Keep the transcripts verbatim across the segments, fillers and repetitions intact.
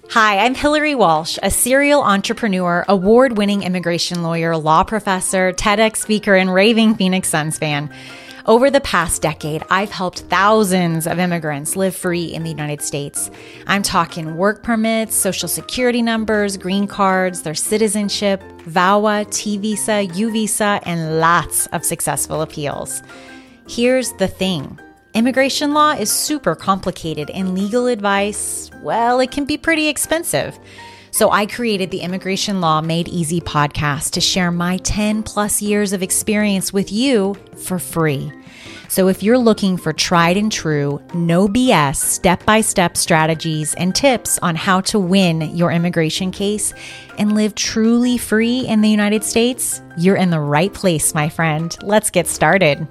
Hi, I'm Hillary Walsh, a serial entrepreneur, award-winning immigration lawyer, law professor, TEDx speaker, and raving Phoenix Suns fan. Over the past decade, I've helped thousands of immigrants live free in the United States. I'm talking work permits, social security numbers, green cards, their citizenship, VAWA, T visa, U visa, and lots of successful appeals. Here's the thing. Immigration law is super complicated and legal advice, well, it can be pretty expensive. So I created the Immigration Law Made Easy podcast to share my ten plus years of experience with you for free. So if you're looking for tried and true, no B S, step-by-step strategies and tips on how to win your immigration case and live truly free in the United States, you're in the right place, my friend. Let's get started.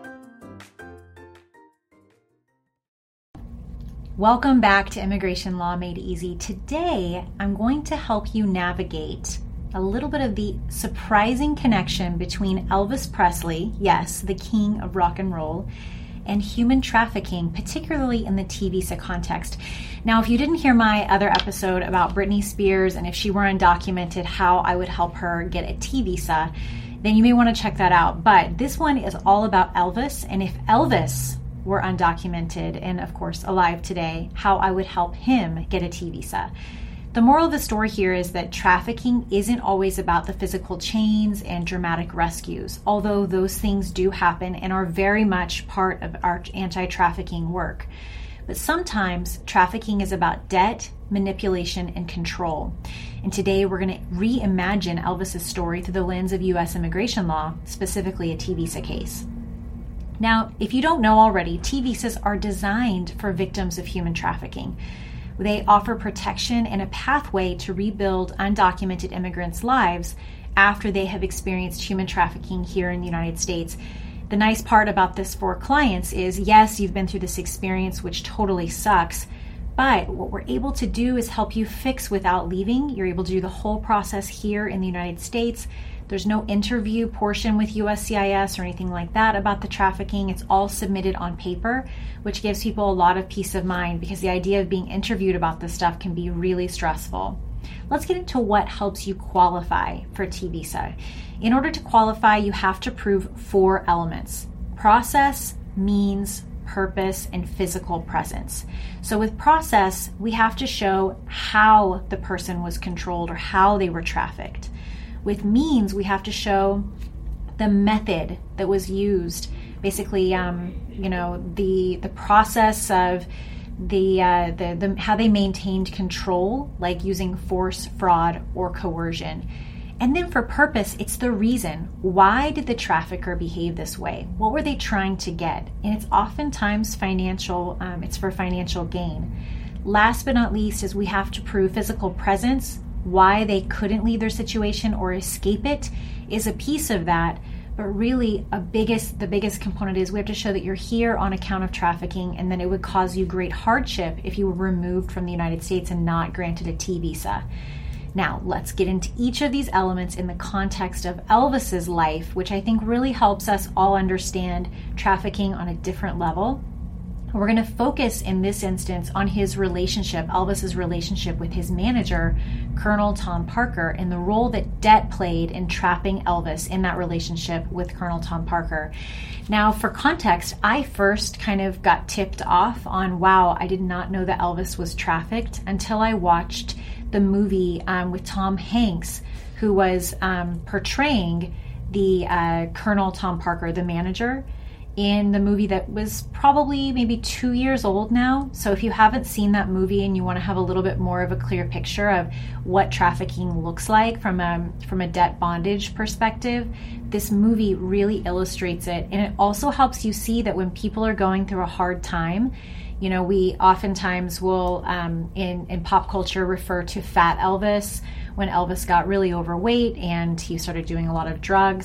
Welcome back to Immigration Law Made Easy. Today, I'm going to help you navigate a little bit of the surprising connection between Elvis Presley, yes, the king of rock and roll, and human trafficking, particularly in the T visa context. Now, if you didn't hear my other episode about Britney Spears and if she were undocumented, how I would help her get a T visa, then you may want to check that out. But this one is all about Elvis, and if Elvis were undocumented and of course alive today, how I would help him get a T visa. The moral of the story here is that trafficking isn't always about the physical chains and dramatic rescues, although those things do happen and are very much part of our anti-trafficking work. But sometimes trafficking is about debt, manipulation, and control. And today we're going to reimagine Elvis's story through the lens of U S immigration law, specifically a T visa case. Now, if you don't know already, T visas are designed for victims of human trafficking. They offer protection and a pathway to rebuild undocumented immigrants' lives after they have experienced human trafficking here in the United States. The nice part about this for clients is, yes, you've been through this experience, which totally sucks, but what we're able to do is help you fix without leaving. You're able to do the whole process here in the United States. There's no interview portion with U S C I S or anything like that about the trafficking. It's all submitted on paper, which gives people a lot of peace of mind because the idea of being interviewed about this stuff can be really stressful. Let's get into what helps you qualify for T visa. In order to qualify, you have to prove four elements: process, means, purpose, and physical presence. So with process, we have to show how the person was controlled or how they were trafficked. With means, we have to show the method that was used, basically, um, you know, the the process of the, uh, the the how they maintained control, like using force, fraud, or coercion. And then for purpose, it's the reason. Why did the trafficker behave this way? What were they trying to get? And it's oftentimes financial. Um, it's for financial gain. Last but not least is we have to prove physical presence. Why they couldn't leave their situation or escape it is a piece of that, but really a biggest the biggest component is we have to show that you're here on account of trafficking, and then it would cause you great hardship if you were removed from the United States and not granted a T visa. Now, let's get into each of these elements in the context of Elvis's life, which I think really helps us all understand trafficking on a different level. We're going to focus in this instance on his relationship, Elvis's relationship with his manager, Colonel Tom Parker, and the role that debt played in trapping Elvis in that relationship with Colonel Tom Parker. Now, for context, I first kind of got tipped off on, wow, I did not know that Elvis was trafficked until I watched the movie um, with Tom Hanks, who was um, portraying the uh, Colonel Tom Parker, the manager, in the movie that was probably maybe two years old now. So if you haven't seen that movie and you want to have a little bit more of a clear picture of what trafficking looks like from a, from a debt bondage perspective, this movie really illustrates it. And it also helps you see that when people are going through a hard time, you know, we oftentimes will, um, in, in pop culture, refer to Fat Elvis when Elvis got really overweight and he started doing a lot of drugs.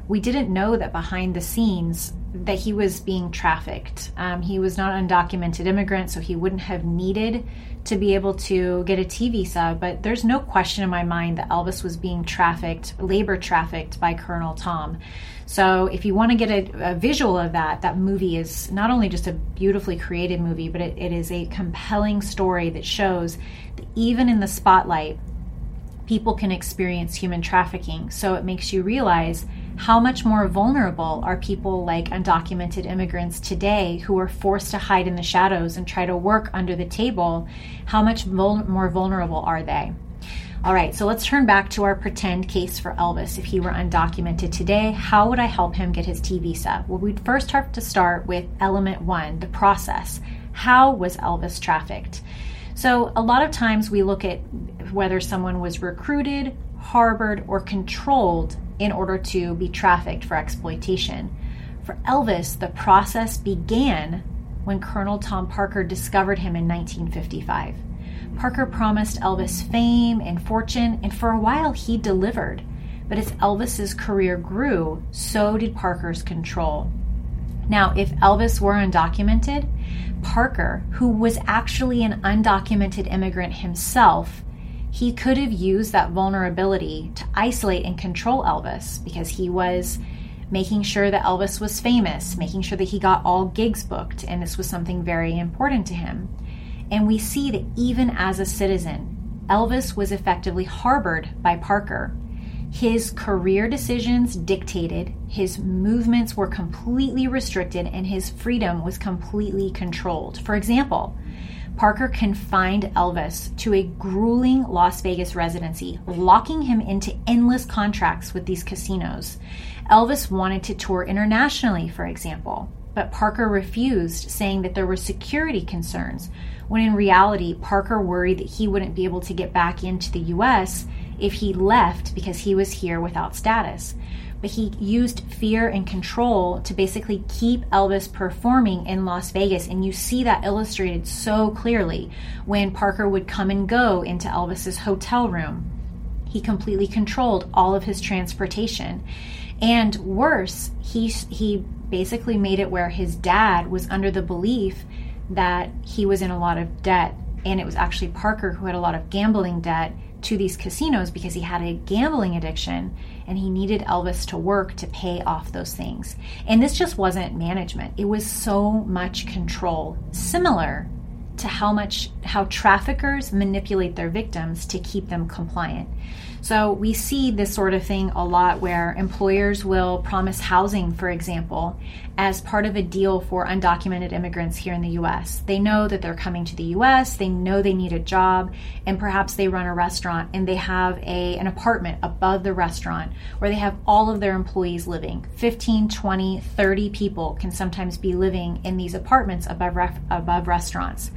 we didn't know that behind the scenes that he was being trafficked. Um, he was not an undocumented immigrant, so he wouldn't have needed to be able to get a T visa, but there's no question in my mind that Elvis was being trafficked, labor trafficked by Colonel Tom. So if you want to get a, a visual of that, that movie is not only just a beautifully created movie, but it, it is a compelling story that shows that even in the spotlight, people can experience human trafficking. So it makes you realize how much more vulnerable are people like undocumented immigrants today who are forced to hide in the shadows and try to work under the table. How much vul- more vulnerable are they? All right, so let's turn back to our pretend case for Elvis. If he were undocumented today, how would I help him get his T visa? Well, we'd first have to start with element one, the process. How was Elvis trafficked? So a lot of times we look at whether someone was recruited, harbored, or controlled in order to be trafficked for exploitation. For Elvis, the process began when Colonel Tom Parker discovered him in nineteen fifty-five. Parker promised Elvis fame and fortune, and for a while he delivered. But as Elvis's career grew, so did Parker's control. Now, if Elvis were undocumented, Parker, who was actually an undocumented immigrant himself, he could have used that vulnerability to isolate and control Elvis because he was making sure that Elvis was famous, making sure that he got all gigs booked, and this was something very important to him. And we see that even as a citizen, Elvis was effectively harbored by Parker. His career decisions dictated, his movements were completely restricted, and his freedom was completely controlled. For example, Parker confined Elvis to a grueling Las Vegas residency, locking him into endless contracts with these casinos. Elvis wanted to tour internationally, for example, but Parker refused, saying that there were security concerns, when in reality, Parker worried that he wouldn't be able to get back into the U S if he left because he was here without status. But he used fear and control to basically keep Elvis performing in Las Vegas. And you see that illustrated so clearly when Parker would come and go into Elvis's hotel room. He completely controlled all of his transportation. And worse, he he basically made it where his dad was under the belief that he was in a lot of debt. And it was actually Parker who had a lot of gambling debt to these casinos because he had a gambling addiction and he needed Elvis to work to pay off those things. And this just wasn't management. It was so much control, similar to how much how traffickers manipulate their victims to keep them compliant. So we see this sort of thing a lot where employers will promise housing, for example, as part of a deal for undocumented immigrants here in the U S. They know that they're coming to the U S, they know they need a job, and perhaps they run a restaurant and they have a an apartment above the restaurant where they have all of their employees living. fifteen, twenty, thirty people can sometimes be living in these apartments above ref, above restaurants.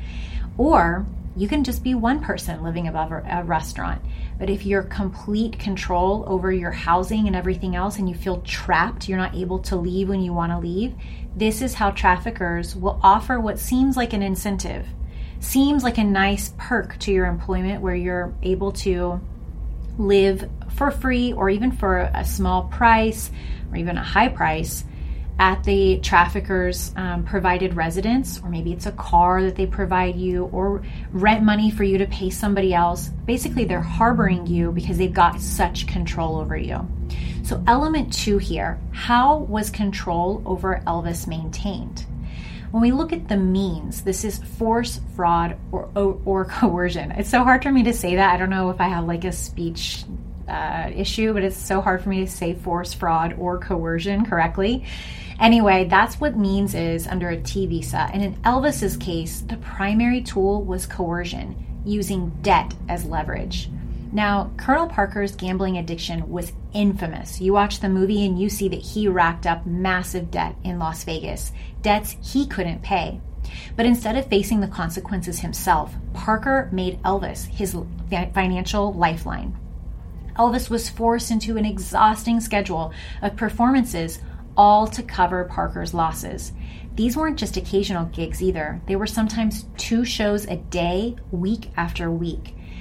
Or you can just be one person living above a restaurant. But if you're complete control over your housing and everything else and you feel trapped, you're not able to leave when you want to leave, this is how traffickers will offer what seems like an incentive, seems like a nice perk to your employment where you're able to live for free or even for a small price or even a high price at the trafficker's um, provided residence, or maybe it's a car that they provide you, or rent money for you to pay somebody else. Basically, they're harboring you because they've got such control over you. So element two here, how was control over Elvis maintained? When we look at the means, this is force, fraud, or, or, or coercion. It's so hard for me to say that. I don't know if I have like a speech uh, issue, but it's so hard for me to say force, fraud, or coercion correctly. Anyway, that's what means is under a T visa. And in Elvis's case, the primary tool was coercion, using debt as leverage. Now, Colonel Parker's gambling addiction was infamous. You watch the movie and you see that he racked up massive debt in Las Vegas, debts he couldn't pay. But instead of facing the consequences himself, Parker made Elvis his financial lifeline. Elvis was forced into an exhausting schedule of performances, all to cover Parker's losses. These weren't just occasional gigs either. They were sometimes two shows a day, week after week.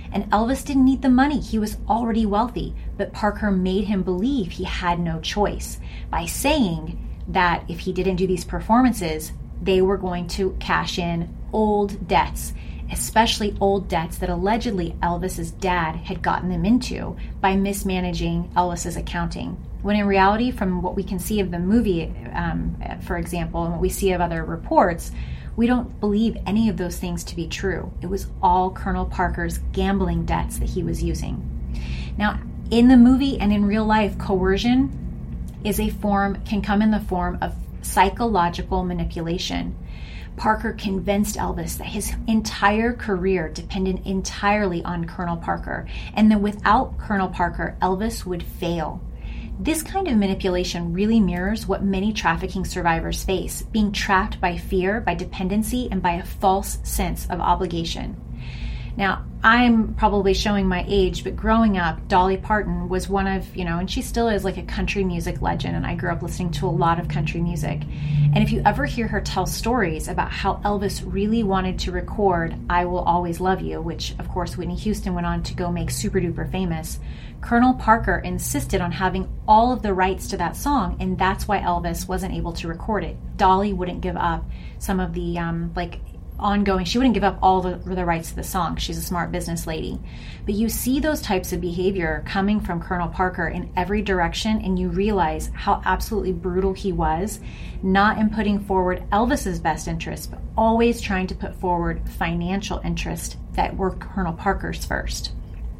And Elvis didn't need the money. He was already wealthy, but Parker made him believe he had no choice by saying that if he didn't do these performances, they were going to cash in old debts, especially old debts that allegedly Elvis's dad had gotten them into by mismanaging Elvis's accounting. When in reality, from what we can see of the movie, um, for example, and what we see of other reports, we don't believe any of those things to be true. It was all Colonel Parker's gambling debts that he was using. Now, in the movie and in real life, coercion is a form, can come in the form of psychological manipulation. Parker convinced Elvis that his entire career depended entirely on Colonel Parker, and that without Colonel Parker, Elvis would fail. This kind of manipulation really mirrors what many trafficking survivors face, being trapped by fear, by dependency, and by a false sense of obligation. Now, I'm probably showing my age, but growing up, Dolly Parton was one of, you know, and she still is like a country music legend, and I grew up listening to a lot of country music. And if you ever hear her tell stories about how Elvis really wanted to record I Will Always Love You, which of course Whitney Houston went on to go make super duper famous, Colonel Parker insisted on having all of the rights to that song, and that's why Elvis wasn't able to record it. Dolly wouldn't give up some of the, um, like, ongoing, she wouldn't give up all the, the rights to the song. She's a smart business lady. But you see those types of behavior coming from Colonel Parker in every direction, and you realize how absolutely brutal he was, not in putting forward Elvis's best interest, but always trying to put forward financial interest that were Colonel Parker's first.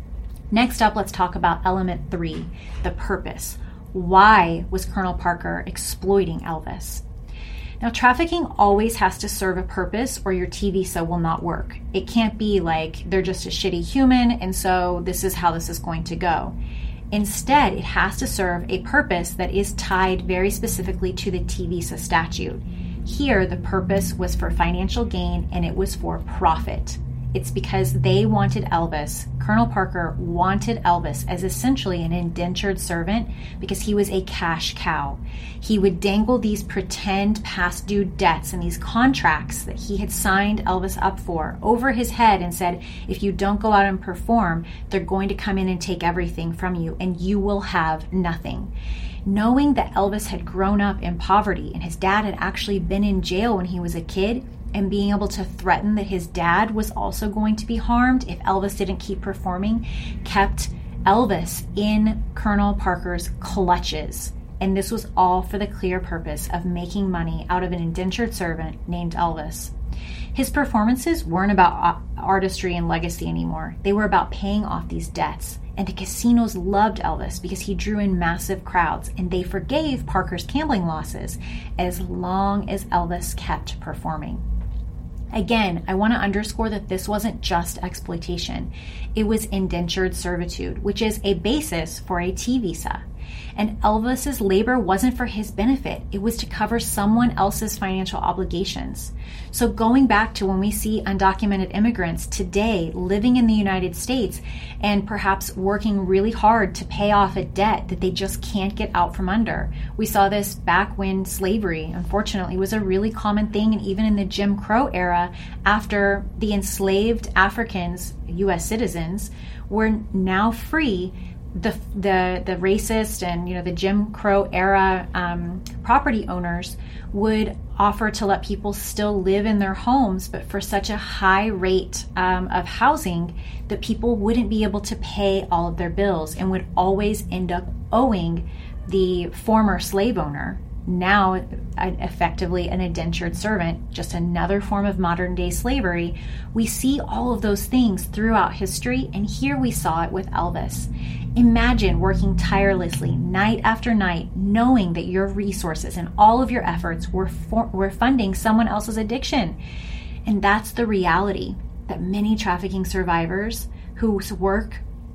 Next up, let's talk about element three, the purpose. Why was Colonel Parker exploiting Elvis? Now, trafficking always has to serve a purpose or your T visa will not work. It can't be like they're just a shitty human and so this is how this is going to go. Instead, it has to serve a purpose that is tied very specifically to the T visa statute. Here, the purpose was for financial gain and it was for profit. It's because they wanted Elvis. Colonel Parker wanted Elvis as essentially an indentured servant because he was a cash cow. He would dangle these pretend past due debts and these contracts that he had signed Elvis up for over his head and said, if you don't go out and perform, they're going to come in and take everything from you and you will have nothing. Knowing that Elvis had grown up in poverty and his dad had actually been in jail when he was a kid, and being able to threaten that his dad was also going to be harmed if Elvis didn't keep performing, kept Elvis in Colonel Parker's clutches. And this was all for the clear purpose of making money out of an indentured servant named Elvis. His performances weren't about artistry and legacy anymore. They were about paying off these debts. And the casinos loved Elvis because he drew in massive crowds, and they forgave Parker's gambling losses as long as Elvis kept performing. Again, I want to underscore that this wasn't just exploitation. It was indentured servitude, which is a basis for a T visa. And Elvis's labor wasn't for his benefit. It was to cover someone else's financial obligations. So going back to when we see undocumented immigrants today living in the United States and perhaps working really hard to pay off a debt that they just can't get out from under. We saw this back when slavery, unfortunately, was a really common thing, and even in the Jim Crow era, after the enslaved Africans, U S citizens, were now free, the the the racist and you know the Jim Crow era um, property owners would offer to let people still live in their homes, but for such a high rate um, of housing that people wouldn't be able to pay all of their bills and would always end up owing the former slave owner, now effectively an indentured servant, just another form of modern day slavery. We see all of those things throughout history, and here we saw it with Elvis. Imagine working tirelessly night after night, knowing that your resources and all of your efforts were for, were funding someone else's addiction. And that's the reality that many trafficking survivors whose work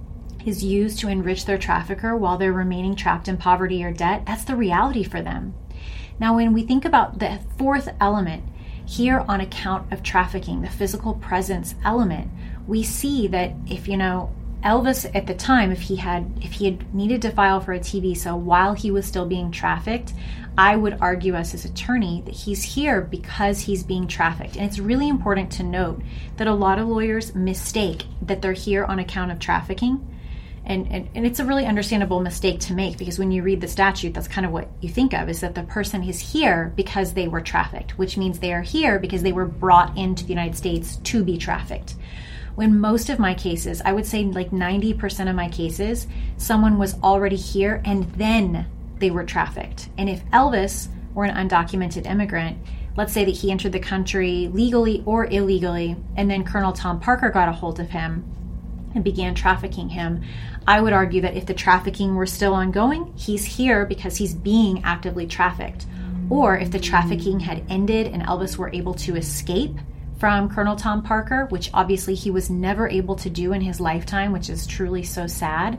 is used to enrich their trafficker while they're remaining trapped in poverty or debt, that's the reality for them. Now, when we think about the fourth element here on account of trafficking, the physical presence element, we see that if, you know, Elvis at the time, if he had if he had needed to file for a T visa while he was still being trafficked, I would argue as his attorney that he's here because he's being trafficked. And it's really important to note that a lot of lawyers mistake that they're here on account of trafficking. And, and, and it's a really understandable mistake to make, because when you read the statute, that's kind of what you think of, is that the person is here because they were trafficked, which means they are here because they were brought into the United States to be trafficked. When most of my cases, I would say like ninety percent of my cases, someone was already here and then they were trafficked. And if Elvis were an undocumented immigrant, let's say that he entered the country legally or illegally, and then Colonel Tom Parker got a hold of him and began trafficking him, I would argue that if the trafficking were still ongoing, he's here because he's being actively trafficked. Or if the trafficking had ended and Elvis were able to escape from Colonel Tom Parker, which obviously he was never able to do in his lifetime, which is truly so sad,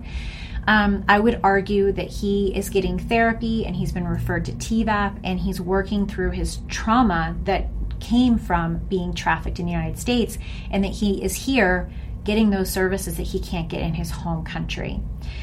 um, I would argue that he is getting therapy and he's been referred to T VAP and he's working through his trauma that came from being trafficked in the United States, and that he is here getting those services that he can't get in his home country.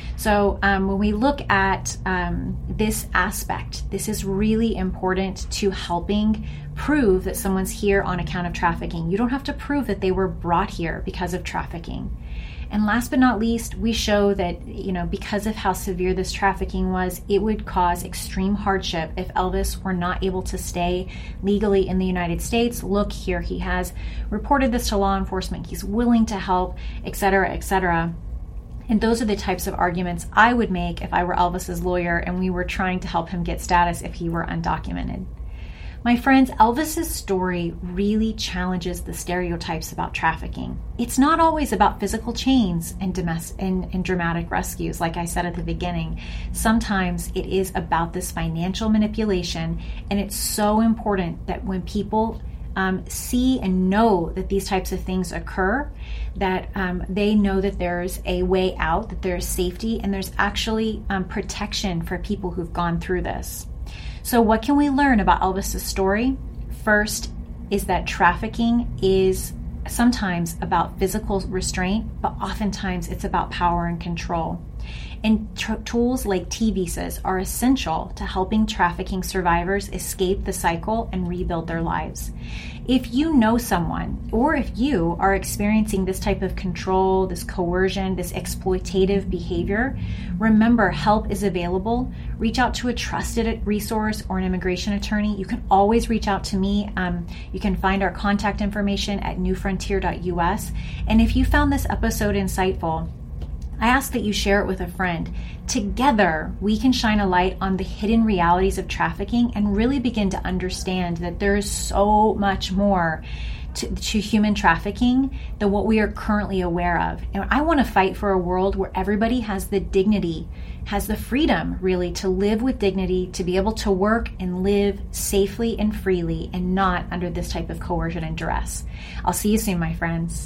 So um, when we look at um, this aspect, this is really important to helping prove that someone's here on account of trafficking. You don't have to prove that they were brought here because of trafficking. And last but not least, we show that, you know, because of how severe this trafficking was, it would cause extreme hardship if Elvis were not able to stay legally in the United States. Look here, he has reported this to law enforcement. He's willing to help, et cetera, et cetera. And those are the types of arguments I would make if I were Elvis's lawyer and we were trying to help him get status if he were undocumented. My friends, Elvis's story really challenges the stereotypes about trafficking. It's not always about physical chains and, domestic, and, and dramatic rescues, like I said at the beginning. Sometimes it is about this financial manipulation, and it's so important that when people um, see and know that these types of things occur, that um, they know that there's a way out, that there's safety, and there's actually um, protection for people who've gone through this. So what can we learn about Elvis's story? First is that trafficking is sometimes about physical restraint, but oftentimes it's about power and control. And t- tools like T visas are essential to helping trafficking survivors escape the cycle and rebuild their lives. If you know someone, or if you are experiencing this type of control, this coercion, this exploitative behavior, remember, help is available. Reach out to a trusted resource or an immigration attorney. You can always reach out to me. Um, you can find our contact information at new frontier dot U S. And if you found this episode insightful, I ask that you share it with a friend. Together, we can shine a light on the hidden realities of trafficking and really begin to understand that there is so much more to, to human trafficking than what we are currently aware of. And I want to fight for a world where everybody has the dignity, has the freedom, really, to live with dignity, to be able to work and live safely and freely and not under this type of coercion and duress. I'll see you soon, my friends.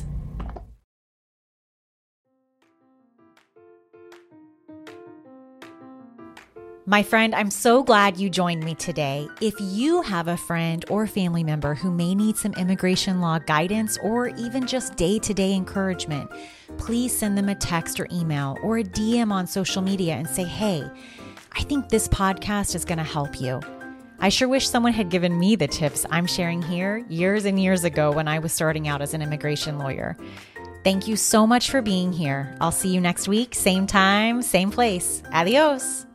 My friend, I'm so glad you joined me today. If you have a friend or family member who may need some immigration law guidance or even just day-to-day encouragement, please send them a text or email or a D M on social media and say, hey, I think this podcast is going to help you. I sure wish someone had given me the tips I'm sharing here years and years ago when I was starting out as an immigration lawyer. Thank you so much for being here. I'll see you next week, same time, same place. Adios.